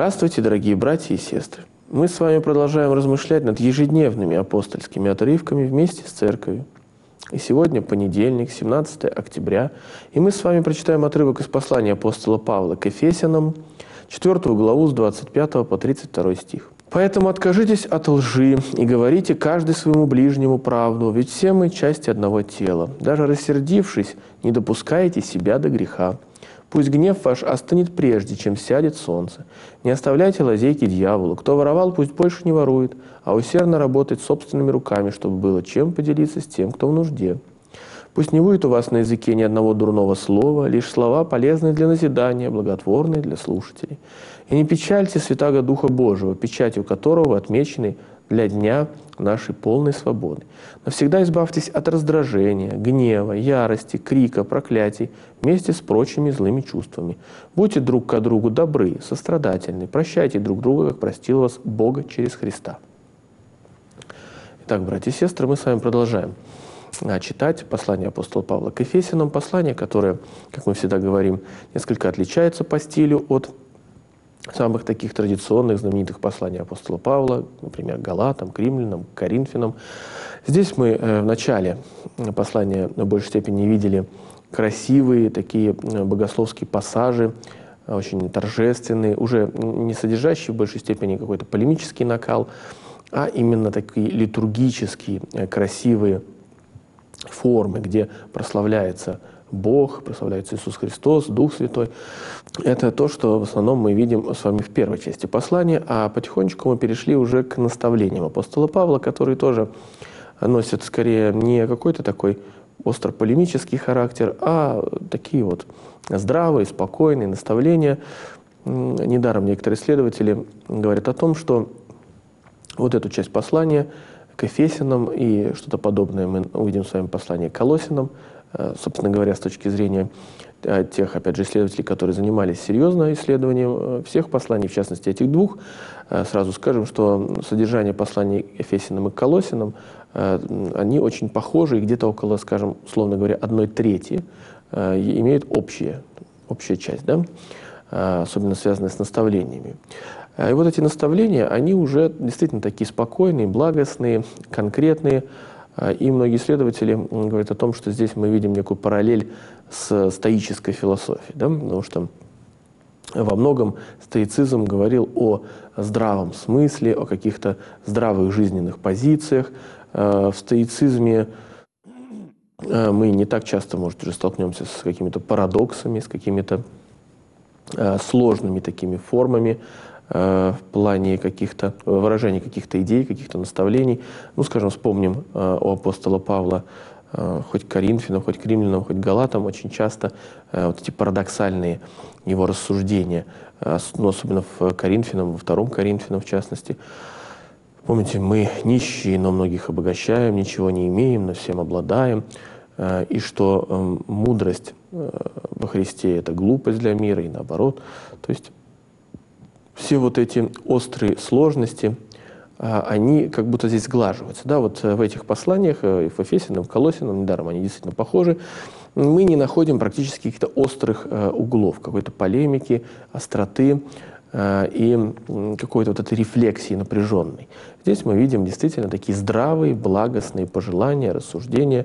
Здравствуйте, дорогие братья и сестры! Мы с вами продолжаем размышлять над ежедневными апостольскими отрывками вместе с Церковью. И сегодня понедельник, 17 октября, и мы с вами прочитаем отрывок из послания апостола Павла к Ефесянам, 4 главу с 25 по 32 стих. «Поэтому откажитесь от лжи и говорите каждый своему ближнему правду, ведь все мы части одного тела. Даже рассердившись, не допускайте себя до греха. Пусть гнев ваш остынет прежде, чем сядет солнце. Не оставляйте лазейки дьяволу. Кто воровал, пусть больше не ворует, а усердно работает собственными руками, чтобы было чем поделиться с тем, кто в нужде. Пусть не будет у вас на языке ни одного дурного слова, лишь слова, полезные для назидания, благотворные для слушателей. И не печальте Святаго Духа Божьего, печатью которого вы отмечены для дня нашей полной свободы. Навсегда избавьтесь от раздражения, гнева, ярости, крика, проклятий вместе с прочими злыми чувствами. Будьте друг к другу добры, сострадательны, прощайте друг друга, как простил вас Бога через Христа». Итак, братья и сестры, мы с вами продолжаем читать послание апостола Павла к Ефесянам, послание, которое, как мы всегда говорим, несколько отличается по стилю от самых таких традиционных, знаменитых посланий апостола Павла, например, к Галатам, к Римлянам, к Коринфянам. Здесь мы в начале послания в большей степени видели красивые такие богословские пассажи, очень торжественные, уже не содержащие в большей степени какой-то полемический накал, а именно такие литургические, красивые формы, где прославляется Бог, прославляется Иисус Христос, Дух Святой. Это то, что в основном мы видим с вами в первой части послания, а потихонечку мы перешли уже к наставлениям апостола Павла, которые тоже носят скорее не какой-то такой остро-полемический характер, а такие вот здравые, спокойные наставления. Недаром некоторые исследователи говорят о том, что вот эту часть послания к Ефесянам и что-то подобное мы увидим с вами в послании к Колоссянам, собственно говоря, с точки зрения тех, опять же, исследователей, которые занимались серьезно исследованием всех посланий, в частности, этих двух. Сразу скажем, что содержание посланий к Ефесянам и к Колоссянам, они очень похожи, и где-то около, скажем, условно говоря, 1/3 имеют общая часть, да? Особенно связанная с наставлениями. И вот эти наставления, они уже действительно такие спокойные, благостные, конкретные. И многие исследователи говорят о том, что здесь мы видим некую параллель с стоической философией, да? Потому что во многом стоицизм говорил о здравом смысле, о каких-то здравых жизненных позициях. В стоицизме мы не так часто, может, уже столкнемся с какими-то парадоксами, с какими-то сложными такими формами в плане каких-то выражений каких-то идей, каких-то наставлений. Ну, скажем, вспомним у апостола Павла хоть к Коринфянам, хоть к Римлянам, хоть к Галатам очень часто вот эти парадоксальные его рассуждения, ну, особенно в Коринфянам, во 2 Коринфянам в частности. Помните, мы нищие, но многих обогащаем, ничего не имеем, но всем обладаем, и что мудрость во Христе — это глупость для мира, и наоборот. То есть все вот эти острые сложности, они как будто здесь сглаживаются. Да, вот в этих посланиях, и в Ефесянам, в Колоссянам, недаром они действительно похожи, мы не находим практически каких-то острых углов, какой-то полемики, остроты и какой-то вот этой рефлексии напряженной. Здесь мы видим действительно такие здравые, благостные пожелания, рассуждения.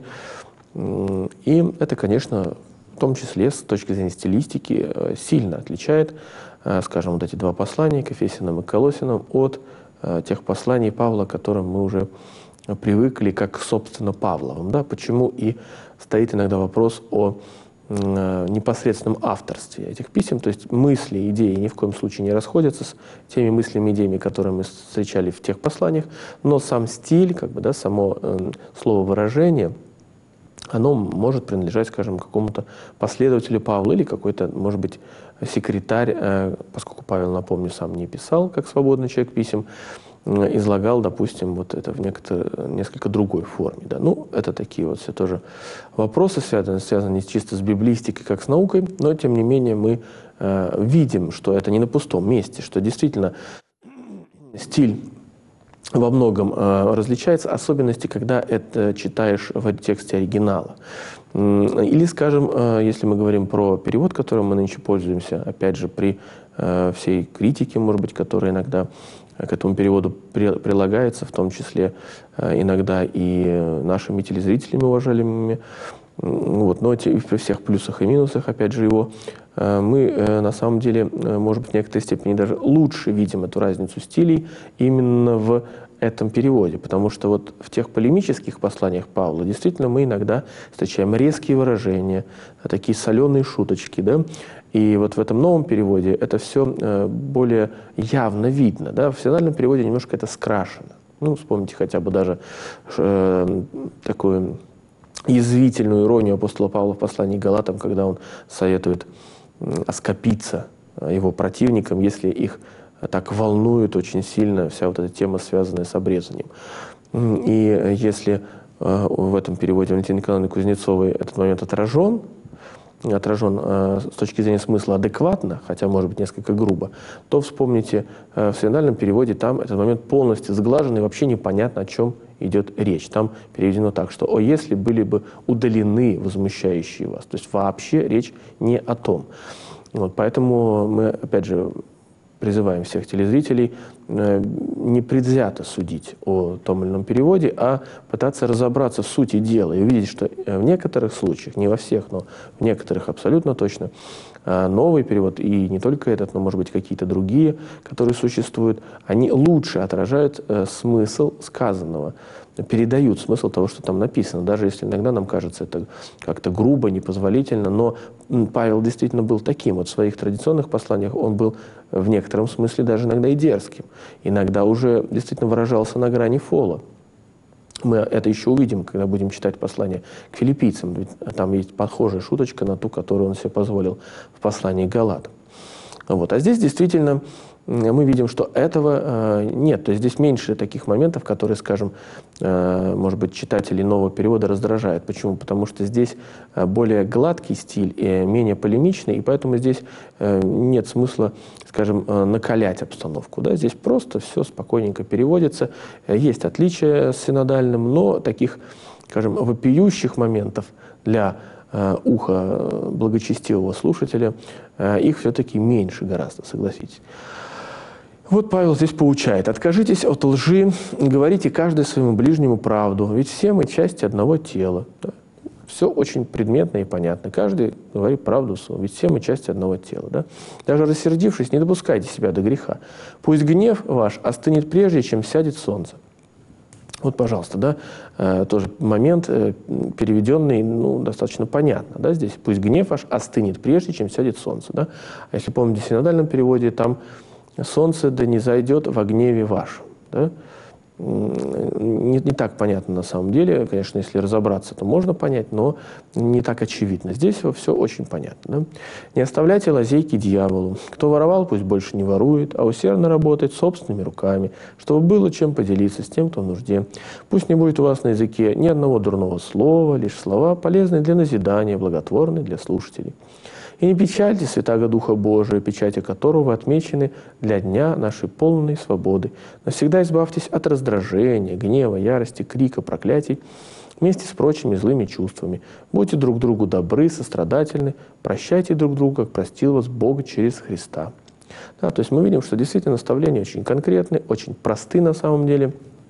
И это, конечно, в том числе с точки зрения стилистики сильно отличает, скажем, вот эти два послания к Ефесянам и к Колоссянам от тех посланий Павла, к которым мы уже привыкли, как, собственно, Павловым. Да? Почему и стоит иногда вопрос о непосредственном авторстве этих писем, то есть мысли, идеи ни в коем случае не расходятся с теми мыслями, идеями, которые мы встречали в тех посланиях, но сам стиль, как бы, да, само слово выражение, оно может принадлежать, скажем, какому-то последователю Павла или какой-то, может быть, секретарь, поскольку Павел, напомню, сам не писал, как свободный человек, писем, излагал, допустим, вот это в несколько другой форме. Да. Ну, это такие вот все тоже вопросы, связанные не чисто с библистикой, как с наукой, но, тем не менее, мы видим, что это не на пустом месте, что действительно стиль во многом различается, особенности, когда это читаешь в тексте оригинала. Или, скажем, если мы говорим про перевод, которым мы нынче пользуемся, опять же, при всей критики, может быть, которая иногда к этому переводу прилагается, в том числе иногда и нашими телезрителями уважаемыми. Вот. Но при всех плюсах и минусах, опять же, его, мы на самом деле, может быть, в некоторой степени даже лучше видим эту разницу стилей именно в этом переводе, потому что вот в тех полемических посланиях Павла действительно мы иногда встречаем резкие выражения, такие соленые шуточки, да, и вот в этом новом переводе это все более явно видно, да, в синодальном переводе немножко это скрашено. Ну, вспомните хотя бы даже такую язвительную иронию апостола Павла в послании к Галатам, когда он советует оскопиться его противникам, если их так волнует очень сильно вся вот эта тема, связанная с обрезанием. И если в этом переводе Валентины Николаевны Кузнецовой этот момент отражен с точки зрения смысла адекватно, хотя, может быть, несколько грубо, то вспомните, в синодальном переводе там этот момент полностью сглажен, и вообще непонятно, о чем идет речь. Там переведено так, что «о, если были бы удалены возмущающие вас». То есть вообще речь не о том. Вот, поэтому мы, опять же, призываем всех телезрителей непредвзято судить о том или ином переводе, а пытаться разобраться в сути дела и увидеть, что в некоторых случаях, не во всех, но в некоторых абсолютно точно, новый перевод, и не только этот, но, может быть, какие-то другие, которые существуют, они лучше отражают смысл сказанного, передают смысл того, что там написано, даже если иногда нам кажется это как-то грубо, непозволительно, но Павел действительно был таким. Вот в своих традиционных посланиях он был в некотором смысле даже иногда и дерзким, иногда уже действительно выражался на грани фола. Мы это еще увидим, когда будем читать послание к филиппийцам. Ведь там есть похожая шуточка на ту, которую он себе позволил в послании к Галатам. Вот. А здесь действительно мы видим, что этого нет. То есть здесь меньше таких моментов, которые, скажем, может быть, читателей нового перевода раздражают. Почему? Потому что здесь более гладкий стиль и менее полемичный, и поэтому здесь нет смысла, скажем, накалять обстановку. Да? Здесь просто все спокойненько переводится. Есть отличия с синодальным, но таких, скажем, вопиющих моментов для уха благочестивого слушателя, их все-таки меньше гораздо, согласитесь. Вот Павел здесь поучает: «Откажитесь от лжи, говорите каждый своему ближнему правду, ведь все мы части одного тела». Да? Все очень предметно и понятно. Каждый говорит правду, ведь все мы части одного тела. Да? Даже рассердившись, не допускайте себя до греха. Пусть гнев ваш остынет прежде, чем сядет солнце. Вот, пожалуйста, да, тоже момент, переведенный, ну, достаточно понятно, да, здесь. Пусть гнев ваш остынет прежде, чем сядет солнце, да. А если помните, в синодальном переводе там солнце да не зайдет во гневе вашем, да. Не так понятно на самом деле, конечно, если разобраться, то можно понять, но не так очевидно. Здесь все очень понятно. Да? Не оставляйте лазейки дьяволу. Кто воровал, пусть больше не ворует, а усердно работает собственными руками, чтобы было чем поделиться с тем, кто в нужде. Пусть не будет у вас на языке ни одного дурного слова, лишь слова, полезные для назидания, благотворные для слушателей. И не печальте Святаго Духа Божия, печати которого вы отмечены для дня нашей полной свободы. Навсегда избавьтесь от раздражения, гнева, ярости, крика, проклятий, вместе с прочими злыми чувствами. Будьте друг другу добры, сострадательны, прощайте друг друга, как простил вас Бог через Христа. Да, то есть мы видим, что действительно наставления очень конкретны, очень просты на самом деле.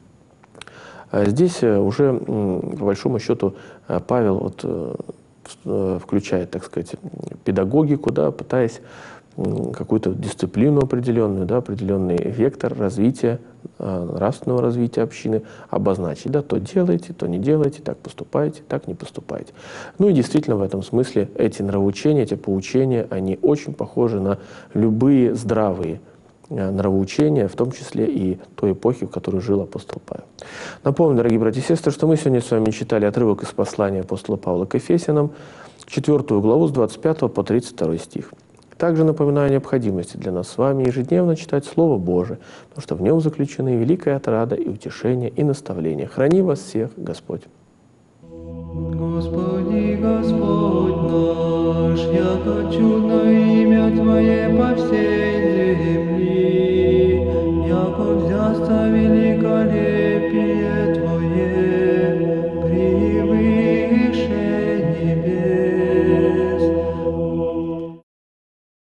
Здесь уже, по большому счету, Павел включает, так сказать, педагогику, да, пытаясь какую-то дисциплину определенную, да, определенный вектор развития, нравственного развития общины обозначить. Да, то делайте, то не делайте, так поступайте, так не поступайте. Ну и действительно в этом смысле эти нравоучения, эти поучения, они очень похожи на любые здравые нравоучения, в том числе и той эпохи, в которой жил апостол Павел. Напомню, дорогие братья и сестры, что мы сегодня с вами читали отрывок из послания апостола Павла к Ефесянам, 4 главу с 25 по 32 стих. Также напоминаю о необходимости для нас с вами ежедневно читать Слово Божие, потому что в нем заключены великая отрада и утешение, и наставление. Храни вас всех Господь. Господи, Господь наш, яко чудно имя Твое по всей